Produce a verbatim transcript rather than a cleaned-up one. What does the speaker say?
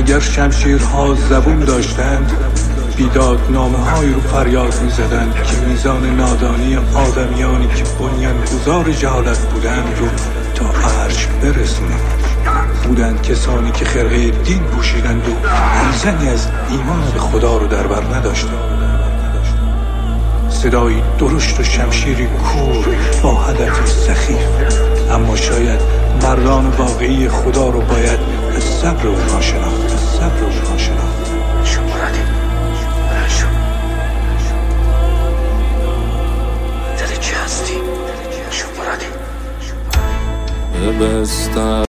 اگر شمشیرها زبون داشتند بیداد نامه های رو فریاد می زدند که میزان نادانی آدمیانی که بنیانگذار جهالت بودند رو تا عرش برسونند. بودند کسانی که خرقه دین پوشیدند و هیزنی از ایمان به خدا رو در بر نداشتند. صدایی درشت و شمشیری کور با هدفی سخیف، اما شاید مردان واقعی خدا رو باید به صبر اونها شناخت، به صبر اونها شناخت. شما ردیم شو دل چی هستی؟ شما ردیم